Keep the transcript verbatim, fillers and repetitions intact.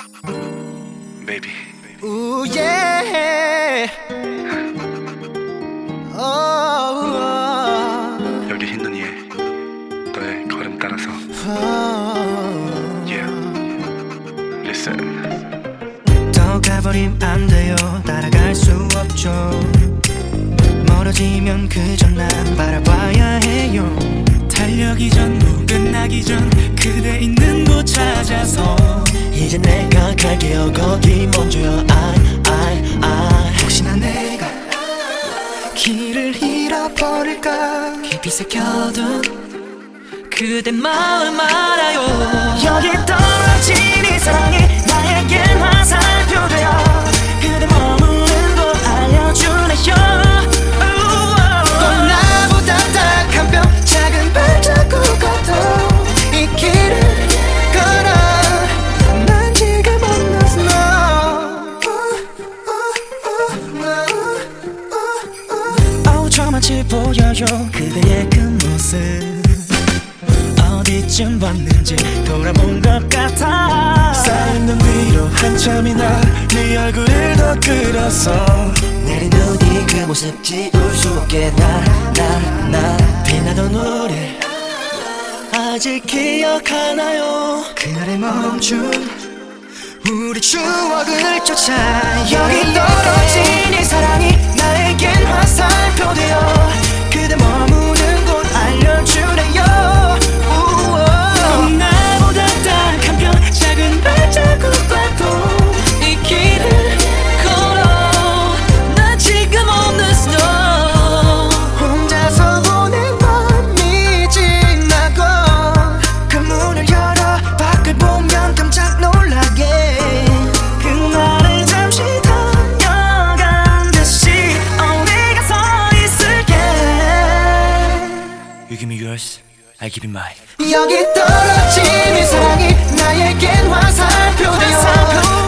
Baby. Ooh yeah. Oh, oh. 여기 흰 눈 위에 너의 걸음 따라서. Yeah. Listen. 더 가버림 안 돼요. 따라갈 수 없죠. 멀어지면 그저 난 바라봐야 해요. 달려기 전, 뭐 끝나기 전 그대 있는 곳 찾아서 이제 내가 갈게요. 거기 멈춰요. I, I, I. 혹시나 내가 길을 잃어버릴까 깊이 새겨둔 그대 마음 알아요. 여기 떨어진 이 사랑이 나에겐 화살표 되어 그대 머무는 곳 알려주네요. 또 나보다 딱한 뼘 작은 발자국 같아 이 길을 걸어 난 지금 만났어 너. 어우 저만치 보여요 그대의 그 모습 어디쯤 봤는지 돌아본 것 같아. 쌓인 눈 위로 한참이나 네 얼굴을 더 그려서 내린 눈이 그 모습 지울 수 없게 나나나 빛나던 우리 아직 기억하나요? 그날의 멈춘 우리 추억을 쫓아 여기 떨어진 이 사랑이 나에겐 화살표 되어 그대 머무는 곳 알려주래요. 나보다 딱한 뼘 작은 발자국과도 이 길을 걸어 나 지금 없는 snow 혼자서 보낸 밤이 지나고 그 문을 열어 밖을 보면 깜짝 놀라게 그날을 잠시 다녀간 듯이 어디가 서 있을게. You give me yours, I give you mine. 여기 떨어진 이 사랑이 나에겐 화살표 되어